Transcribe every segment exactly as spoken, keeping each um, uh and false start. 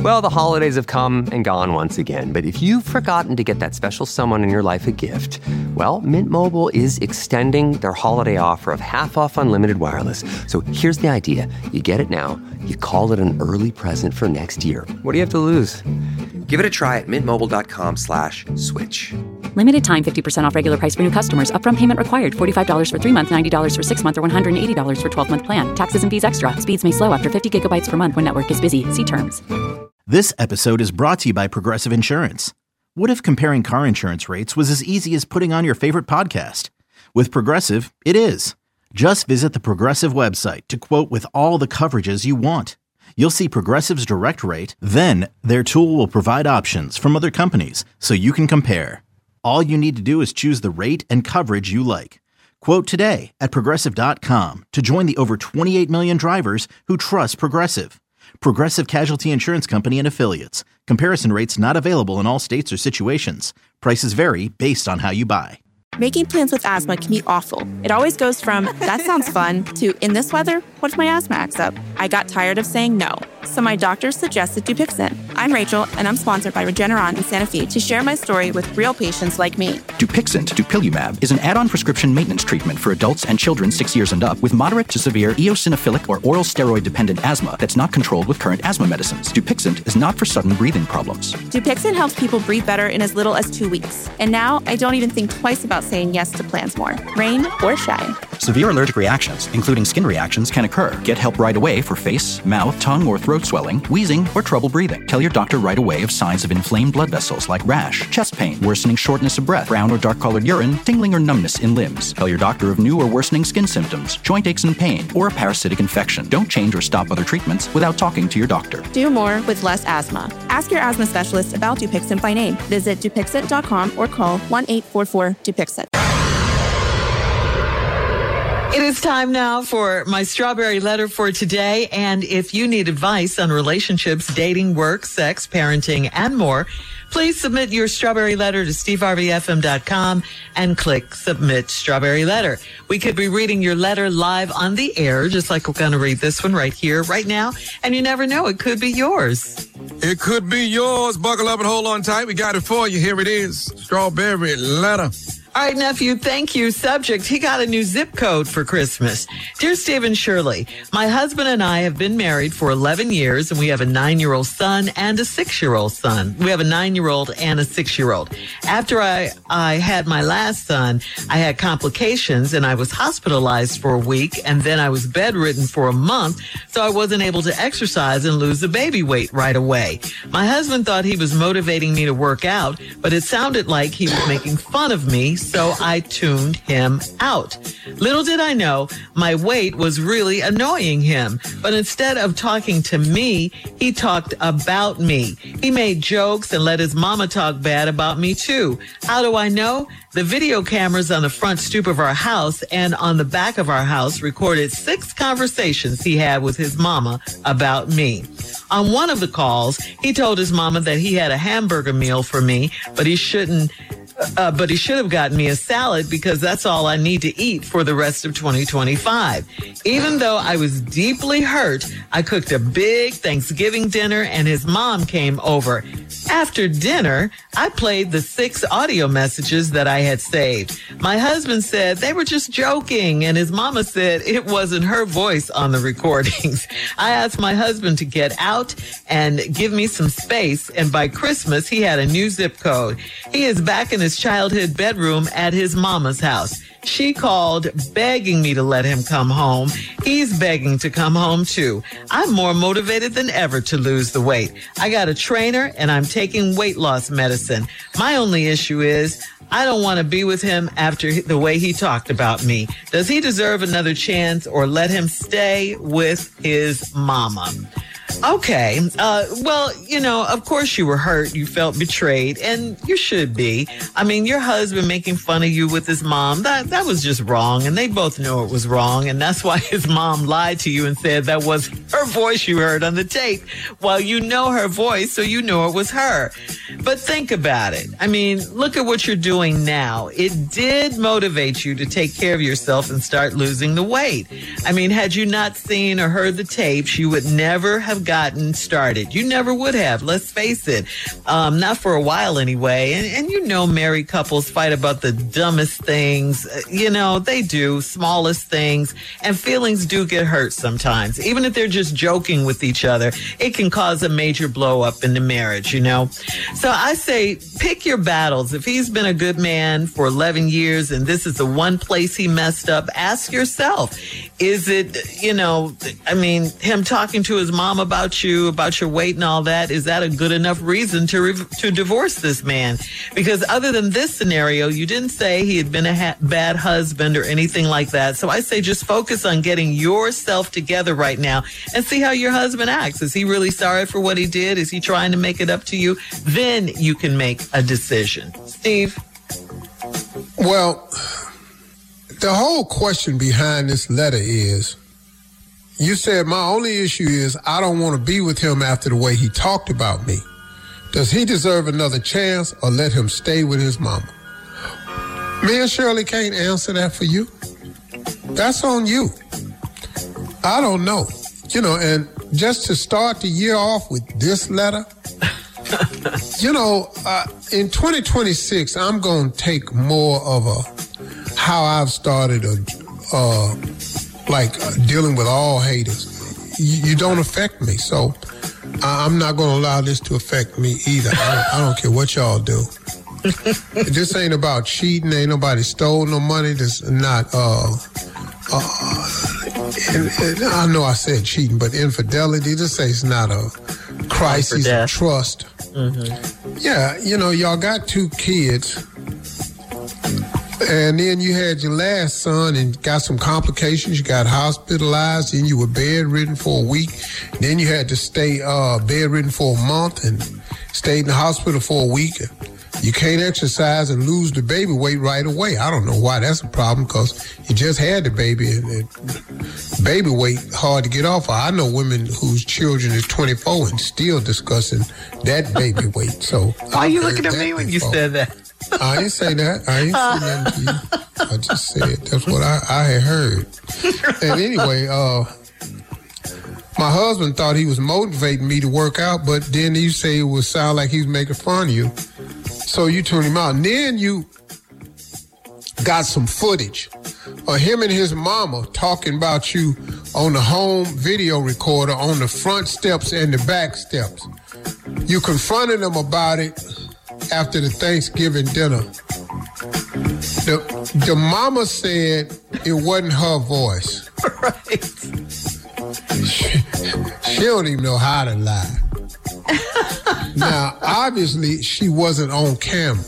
Well, the holidays have come and gone once again, but if you've forgotten to get that special someone in your life a gift, well, Mint Mobile is extending their holiday offer of half off unlimited wireless. So here's the idea. You get it now, you call it an early present for next year. What do you have to lose? Give it a try at mintmobile.com slash switch. Limited time, fifty percent off regular price for new customers. Upfront payment required. forty-five dollars for three months, ninety dollars for six months, or one hundred eighty dollars for twelve-month plan. Taxes and fees extra. Speeds may slow after fifty gigabytes per month when network is busy. See terms. This episode is brought to you by Progressive Insurance. What if comparing car insurance rates was as easy as putting on your favorite podcast? With Progressive, it is. Just visit the Progressive website to quote with all the coverages you want. You'll see Progressive's direct rate, then their tool will provide options from other companies so you can compare. All you need to do is choose the rate and coverage you like. Quote today at Progressive dot com to join the over twenty-eight million drivers who trust Progressive. Progressive Casualty Insurance Company and Affiliates. Comparison rates not available in all states or situations. Prices vary based on how you buy. Making plans with asthma can be awful. It always goes from, that sounds fun, to, in this weather, what if my asthma acts up? I got tired of saying no, so my doctor suggested Dupixent. I'm Rachel, and I'm sponsored by Regeneron and Sanofi to share my story with real patients like me. Dupixent, dupilumab, is an add-on prescription maintenance treatment for adults and children six years and up with moderate to severe eosinophilic or oral steroid-dependent asthma that's not controlled with current asthma medicines. Dupixent is not for sudden breathing problems. Dupixent helps people breathe better in as little as two weeks. And now, I don't even think twice about saying yes to plans more, rain or shine. Severe allergic reactions, including skin reactions, can occur. Get help right away for face, mouth, tongue, or throat swelling, wheezing, or trouble breathing. Tell your doctor right away of signs of inflamed blood vessels like rash, chest pain, worsening shortness of breath, brown or dark-colored urine, tingling or numbness in limbs. Tell your doctor of new or worsening skin symptoms, joint aches and pain, or a parasitic infection. Don't change or stop other treatments without talking to your doctor. Do more with less asthma. Ask your asthma specialist about Dupixent by name. Visit Dupixent dot com or call one eight four four Dupixent. It is time now for my strawberry letter for today. And if you need advice on relationships, dating, work, sex, parenting, and more, please submit your strawberry letter to steve harvey f m dot com and click submit strawberry letter. We could be reading your letter live on the air, just like we're going to read this one right here, right now. And you never know, it could be yours. It could be yours. Buckle up and hold on tight. We got it for you. Here it is. Strawberry letter. All right, nephew, thank you. Subject, he got a new zip code for Christmas. Dear Stephen Shirley, my husband and I have been married for eleven years, and we have a nine-year-old son and a six-year-old son. We have a nine-year-old and a six-year-old. After I, I had my last son, I had complications, and I was hospitalized for a week, and then I was bedridden for a month, so I wasn't able to exercise and lose the baby weight right away. My husband thought he was motivating me to work out, but it sounded like he was making fun of me, so I tuned him out. Little did I know, my weight was really annoying him. But instead of talking to me, he talked about me. He made jokes and let his mama talk bad about me too. How do I know? The video cameras on the front stoop of our house and on the back of our house recorded six conversations he had with his mama about me. On one of the calls, he told his mama that he had a hamburger meal for me, but he shouldn't Uh, but he should have gotten me a salad because that's all I need to eat for the rest of twenty twenty-five. Even though I was deeply hurt, I cooked a big Thanksgiving dinner and his mom came over. After dinner, I played the six audio messages that I had saved. My husband said they were just joking, and his mama said it wasn't her voice on the recordings. I asked my husband to get out and give me some space, and by Christmas, he had a new zip code. He is back in his childhood bedroom at his mama's house. She called begging me to let him come home. He's begging to come home too. I'm more motivated than ever to lose the weight. I got a trainer and I'm taking weight loss medicine. My only issue is I don't want to be with him after the way he talked about me. Does he deserve another chance or let him stay with his mama? Okay. Uh, well, you know, of course you were hurt. You felt betrayed, and you should be. I mean, your husband making fun of you with his mom, that, that was just wrong, and they both know it was wrong, and that's why his mom lied to you and said that was her voice you heard on the tape. Well, you know her voice, so you know it was her. But think about it. I mean, look at what you're doing now. It did motivate you to take care of yourself and start losing the weight. I mean, had you not seen or heard the tapes, you would never have gotten started. You never would have. Let's face it. Um, not for a while anyway. And, and you know, married couples fight about the dumbest things. You know, they do. Smallest things. And feelings do get hurt sometimes. Even if they're just joking with each other, it can cause a major blow up in the marriage, you know. So I say pick your battles. If he's been a good man for eleven years and this is the one place he messed up, ask yourself, is it, you know, I mean, him talking to his mom about you, about your weight and all that, is that a good enough reason to re- to divorce this man? Because other than this scenario, you didn't say he had been a ha- bad husband or anything like that. So I say just focus on getting yourself together right now and see how your husband acts. Is he really sorry for what he did? Is he trying to make it up to you? Then you can make a decision. Steve? Well, the whole question behind this letter is, you said my only issue is I don't want to be with him after the way he talked about me. Does he deserve another chance or let him stay with his mama? Me and Shirley can't answer that for you. That's on you. I don't know. You know, and just to start the year off with this letter, you know, uh, in twenty twenty-six, I'm going to take more of a, how I've started a, uh, like uh, dealing with all haters. You, you don't affect me, so I, I'm not going to allow this to affect me either. I don't, I don't care what y'all do. This ain't about cheating. Ain't nobody stole no money. This not, uh, uh, and, and I know I said cheating, but infidelity, this ain't not a crisis of trust. Mm-hmm. Yeah, you know, y'all got two kids, and then you had your last son and got some complications. You got hospitalized, and you were bedridden for a week. Then you had to stay uh, bedridden for a month and stayed in the hospital for a week. You can't exercise and lose the baby weight right away. I don't know why that's a problem, because you just had the baby, and, and baby weight hard to get off of. I know women whose children is twenty-four and still discussing that baby weight. So why are you looking at me when you said that? I didn't say that. I didn't say nothing to you. I just said that's what I, I had heard. And anyway, uh, my husband thought he was motivating me to work out, but then you say it would sound like he was making fun of you. So you tune him out. And then you got some footage of him and his mama talking about you on the home video recorder on the front steps and the back steps. You confronted them about it after the Thanksgiving dinner. The, the mama said it wasn't her voice. Right. She, she don't even know how to lie. Now, obviously, she wasn't on camera.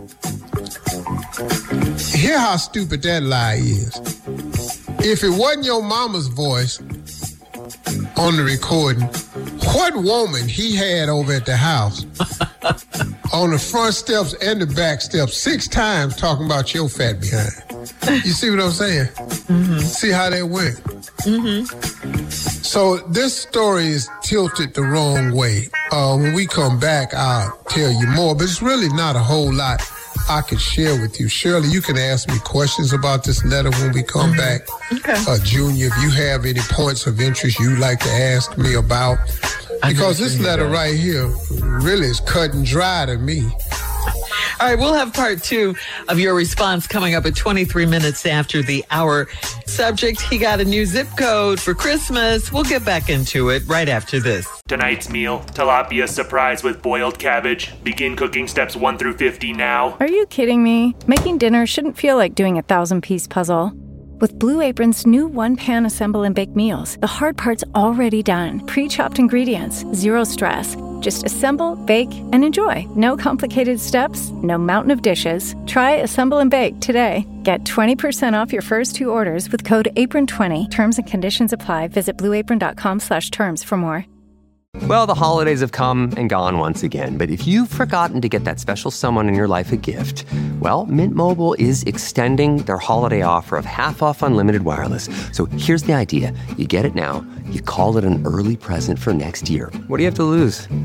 Hear how stupid that lie is. If it wasn't your mama's voice on the recording, what woman he had over at the house on the front steps and the back steps six times talking about your fat behind? You see what I'm saying? Mm-hmm. See how that went? Mm-hmm. So this story is tilted the wrong way. Uh, when we come back, I'll tell you more, but it's really not a whole lot I could share with you. Shirley, you can ask me questions about this letter when we come mm-hmm. back. Okay. Uh, Junior, if you have any points of interest you'd like to ask me about, because this letter right here really is cut and dry to me. All right, we'll have part two of your response coming up at twenty-three minutes after the hour. Subject, he got a new zip code for Christmas. We'll get back into it right after this. Tonight's meal, tilapia surprise with boiled cabbage. Begin cooking steps one through fifty now. Are you kidding me? Making dinner shouldn't feel like doing a thousand-piece puzzle. With Blue Apron's new one-pan assemble and bake meals, the hard part's already done. Pre-chopped ingredients, zero stress. Just assemble, bake, and enjoy. No complicated steps, no mountain of dishes. Try Assemble and Bake today. Get twenty percent off your first two orders with code apron twenty. Terms and conditions apply. Visit blueapron.com slash terms for more. Well, the holidays have come and gone once again, but if you've forgotten to get that special someone in your life a gift, well, Mint Mobile is extending their holiday offer of half off unlimited wireless. So here's the idea. You get it now, you call it an early present for next year. What do you have to lose?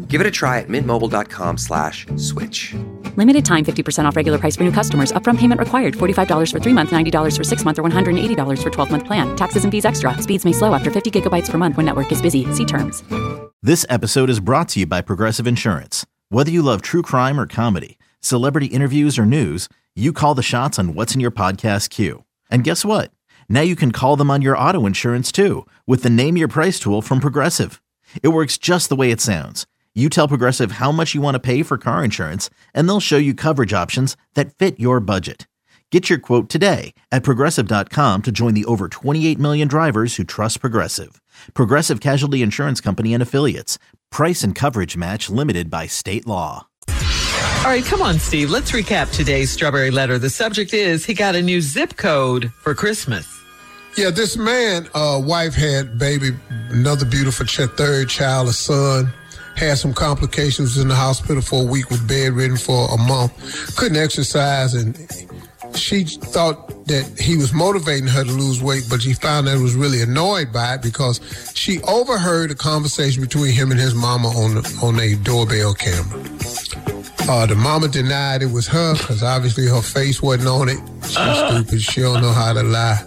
Give it a try at mintmobile.com slash switch. Limited time fifty percent off regular price for new customers. Upfront payment required. forty-five dollars for three months, ninety dollars for six months, or one hundred eighty dollars for twelve month plan. Taxes and fees extra. Speeds may slow after fifty gigabytes per month when network is busy. See terms. This episode is brought to you by Progressive Insurance. Whether you love true crime or comedy, celebrity interviews or news, you call the shots on what's in your podcast queue. And guess what? Now you can call them on your auto insurance too with the Name Your Price tool from Progressive. It works just the way it sounds. You tell Progressive how much you want to pay for car insurance, and they'll show you coverage options that fit your budget. Get your quote today at Progressive dot com to join the over twenty-eight million drivers who trust Progressive. Progressive Casualty Insurance Company and Affiliates. Price and coverage match limited by state law. All right, come on, Steve. Let's recap today's Strawberry Letter. The subject is he got a new zip code for Christmas. Yeah, this man, uh, wife had baby, another beautiful ch- third child, a son. Had some complications, was in the hospital for a week, was bedridden for a month, couldn't exercise, and she thought that he was motivating her to lose weight, but she found that was really annoyed by it because she overheard a conversation between him and his mama on the, on a doorbell camera. Uh, the mama denied it was her because obviously her face wasn't on it. She's uh. stupid. She don't know how to lie.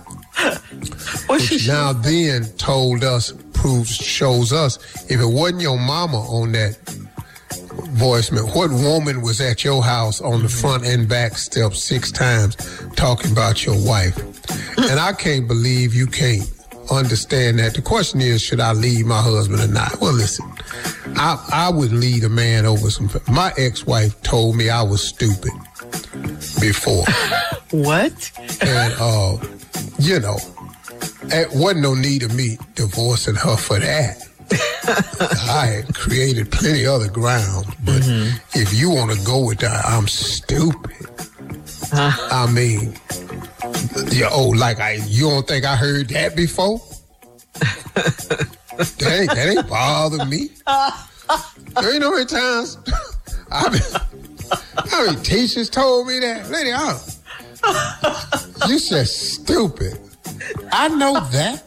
Which now then told us, proves, shows us, if it wasn't your mama on that voicemail, what woman was at your house on the front and back steps six times talking about your wife? And I can't believe you can't understand that. The question is, should I leave my husband or not? Well, listen, I, I would lead a man over some... My ex-wife told me I was stupid before. What? And, uh... you know, it wasn't no need of me divorcing her for that. I had created plenty other ground, but mm-hmm. if you want to go with that, I'm stupid. Huh? I mean, yeah, oh, like I, you don't think I heard that before? that, ain't, that ain't bothered me. There ain't no many times I mean, how many teachers told me that? Lady, I you said stupid. I know that.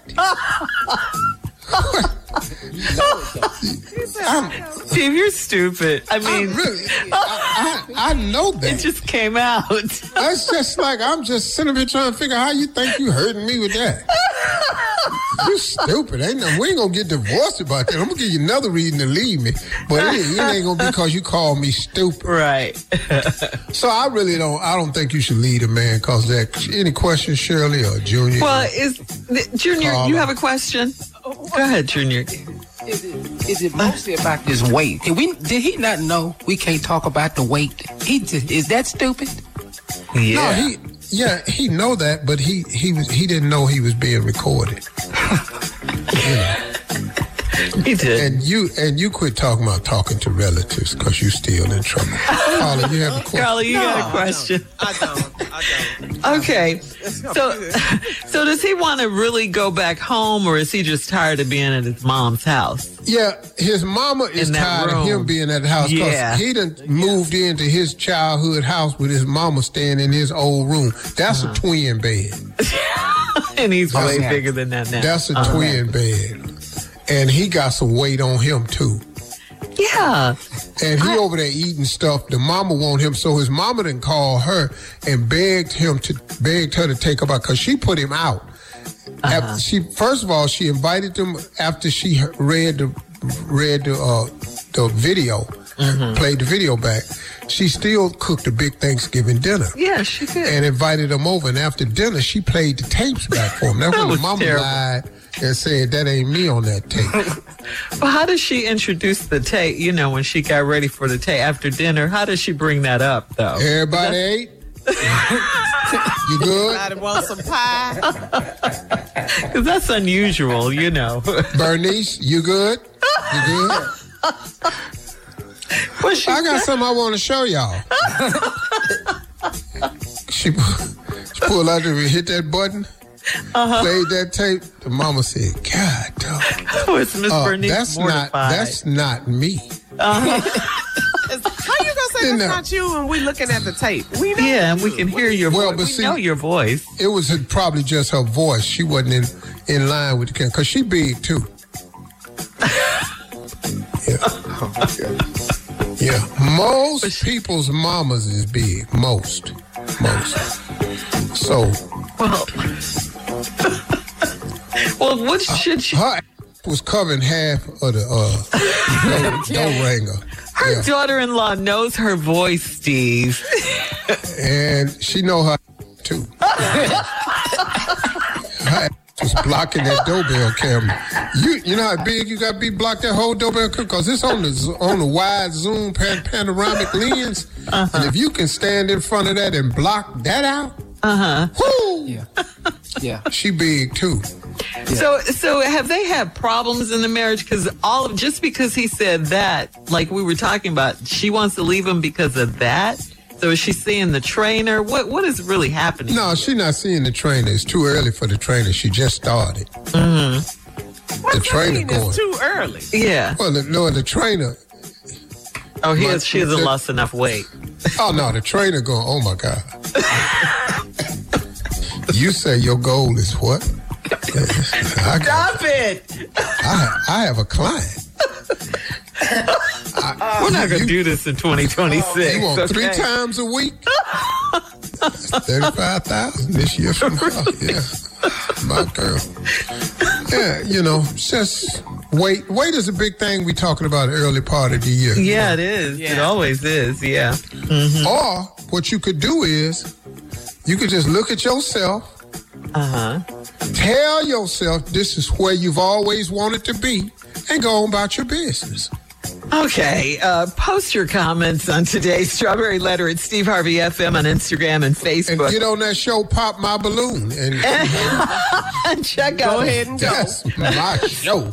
Steve, you're stupid. I mean, I really, I, I, I know that. It just came out. That's just like I'm just sitting here trying to figure out how you think you hurting me with that. You stupid. Ain't no, we ain't gonna get divorced about that. I'm gonna give you another reason to leave me, but it, it ain't gonna be because you called me stupid. Right. So I really don't. I don't think you should lead a man because that. Any questions, Shirley or Junior? Well, is Junior? Carla? You have a question? Go ahead, Junior. Is it, is it mostly about this weight? Did we? Did he not know we can't talk about the weight? He just, is that stupid? Yeah. No, he. Yeah, he know that, but he he was he didn't know he was being recorded. You know. He did. And you and you quit talking about talking to relatives because you still in trouble. Carla, you have a question. Carla, you no, got a question. I don't. I don't. Okay. So, so does he want to really go back home, or is he just tired of being at his mom's house? Yeah, his mama is tired room. of him being at the house because yeah. he done moved into his childhood house with his mama staying in his old room. That's uh-huh. a twin bed. And he's That's way a, bigger than that now. That's a uh-huh. twin bed. And he got some weight on him, too. Yeah. And he I, over there eating stuff. The mama want him, so his mama didn't call her and begged him to begged her to take her back because she put him out. Uh-huh. After she first of all, she invited them after she read the read the uh, the video, mm-hmm. played the video back. She still cooked a big Thanksgiving dinner. Yeah, she did. And invited them over. And after dinner, she played the tapes back for him. That's that when was the mama terrible. lied and said, that ain't me on that tape. Well, how does she introduce the tape, you know, when she got ready for the tape after dinner? How does she bring that up, though? Everybody ate? You good? Everybody want some pie? Because that's unusual, you know. Bernice, you good? You good? What she I got say? something I want to show y'all. she, she pulled out there and hit that button, uh-huh. played that tape. The mama said, God, dog. Oh, it's Miss uh, Bernice that's mortified. not, that's not me. Uh-huh. How you gonna say that's not you when we looking at the tape? We know yeah, and we can hear your well, voice. But we see, know your voice. It was her, probably just her voice. She wasn't in, in line with the camera. Because she big, too. Yeah. Yeah, most people's mamas is big. Most, most. So, well, well, what should she? Her was covering half of the uh, dough, dough ringer. Her yeah. daughter-in-law knows her voice, Steve, and she know her too. Her was blocking that doorbell camera. You you know how big you got to be block that whole doorbell camera because it's on the on the wide zoom pan, panoramic lens, uh-huh. and if you can stand in front of that and block that out, uh huh, whoo, yeah, yeah, she big too. Yeah. So so have they had problems in the marriage? Because all of just because he said that, like we were talking about, she wants to leave him because of that. So is she seeing the trainer? What What is really happening? No, she's not seeing the trainer. It's too early for the trainer. She just started. Mm-hmm. The trainer going. It's too early. Yeah. Well, the, no, the trainer. Oh, he has, she hasn't the, lost enough weight. Oh, no, the trainer going, oh, my God. You say your goal is what? I Stop it. I, I have a client. I, We're not going to do this in twenty twenty-six. You want okay? three times a week? thirty-five thousand this year from now. Yeah. My girl. Yeah, you know, just weight. Weight is a big thing we talking about early part of the year. Yeah, it is. Yeah. It always is, yeah. Mm-hmm. Or what you could do is you could just look at yourself. Uh-huh. Tell yourself this is where you've always wanted to be and go on about your business. Okay, uh, post your comments on today's Strawberry Letter at Steve Harvey F M on Instagram and Facebook. And get on that show, Pop My Balloon. And, and check out. Go ahead and go. That's my show.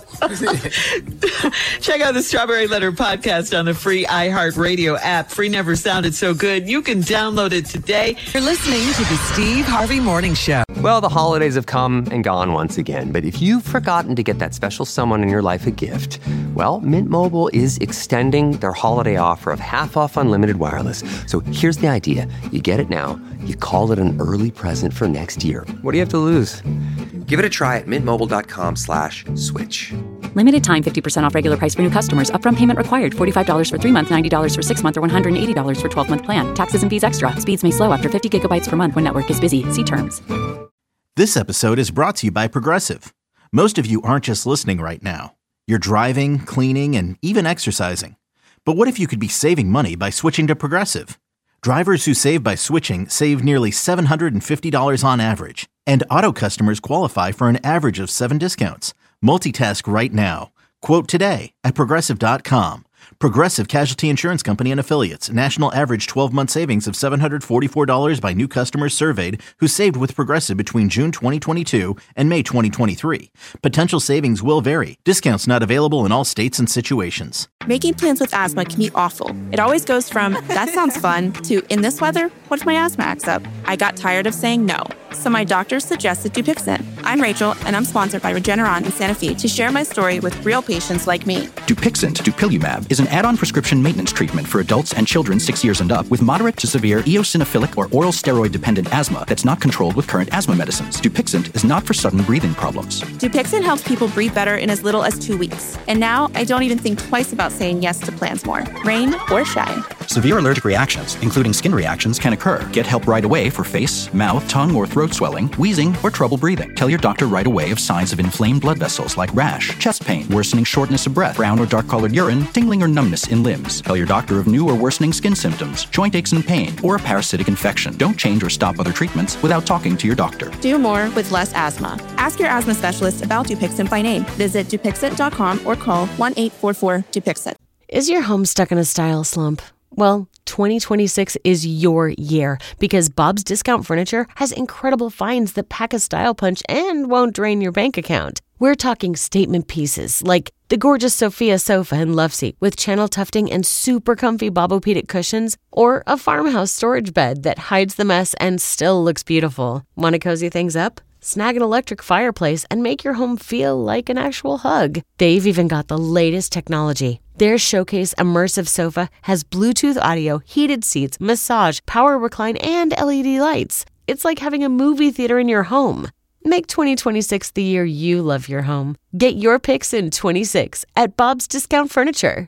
Check out the Strawberry Letter podcast on the free iHeartRadio app. Free never sounded so good. You can download it today. You're listening to the Steve Harvey Morning Show. Well, the holidays have come and gone once again. But if you've forgotten to get that special someone in your life a gift, well, Mint Mobile is extending their holiday offer of half off unlimited wireless. So here's the idea. You get it now. You call it an early present for next year. What do you have to lose? Give it a try at mintmobile.com slash switch. Limited time fifty percent off regular price for new customers. Upfront payment required. forty-five dollars for three months, ninety dollars for six months, or one hundred eighty dollars for twelve month plan. Taxes and fees extra. Speeds may slow after fifty gigabytes per month when network is busy. See terms. This episode is brought to you by Progressive. Most of you aren't just listening right now. You're driving, cleaning, and even exercising. But what if you could be saving money by switching to Progressive? Drivers who save by switching save nearly seven hundred fifty dollars on average. And auto customers qualify for an average of seven discounts. Multitask right now. Quote today at Progressive dot com. Progressive Casualty Insurance Company and Affiliates. National average twelve-month savings of seven hundred forty-four dollars by new customers surveyed who saved with Progressive between June twenty twenty-two and May twenty twenty-three. Potential savings will vary. Discounts not available in all states and situations. Making plans with asthma can be awful. It always goes from, that sounds fun, to, in this weather, what if my asthma acts up? I got tired of saying no. So my doctor suggested Dupixent. I'm Rachel, and I'm sponsored by Regeneron in Santa Fe to share my story with real patients like me. Dupixent, dupilumab, is an add-on prescription maintenance treatment for adults and children six years and up with moderate to severe eosinophilic or oral steroid-dependent asthma that's not controlled with current asthma medicines. Dupixent is not for sudden breathing problems. Dupixent helps people breathe better in as little as two weeks. And now I don't even think twice about saying yes to plans more, rain or shine. Severe allergic reactions, including skin reactions, can occur. Get help right away for face, mouth, tongue, or throat swelling, wheezing, or trouble breathing. Tell your doctor right away of signs of inflamed blood vessels like rash, chest pain, worsening shortness of breath, brown or dark-colored urine, tingling or numbness in limbs. Tell your doctor of new or worsening skin symptoms, joint aches and pain, or a parasitic infection. Don't change or stop other treatments without talking to your doctor. Do more with less asthma. Ask your asthma specialist about Dupixent by name. Visit Dupixent dot com or call one eight four four Dupixent. Is your home stuck in a style slump? Well, twenty twenty-six is your year because Bob's Discount Furniture has incredible finds that pack a style punch and won't drain your bank account. We're talking statement pieces like the gorgeous Sophia sofa and love seat with channel tufting and super comfy Bobopedic cushions, or a farmhouse storage bed that hides the mess and still looks beautiful. Want to cozy things up? Snag an electric fireplace and make your home feel like an actual hug. They've even got the latest technology. Their Showcase Immersive Sofa has Bluetooth audio, heated seats, massage, power recline, and L E D lights. It's like having a movie theater in your home. Make twenty twenty-six the year you love your home. Get your picks in twenty-six at Bob's Discount Furniture.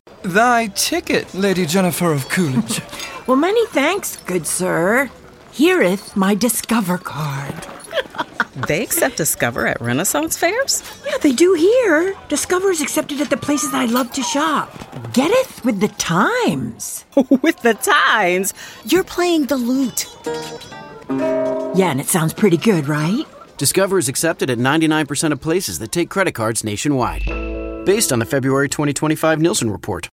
Thy ticket, Lady Jennifer of Coolidge. Well, many thanks, good sir. Hereeth my Discover card. They accept Discover at Renaissance fairs? Yeah, they do here. Discover's accepted at the places I love to shop. Getteth with the times. With the times? You're playing the lute. Yeah, and it sounds pretty good, right? Discover is accepted at ninety-nine percent of places that take credit cards nationwide. Based on the February twenty twenty-five Nielsen report.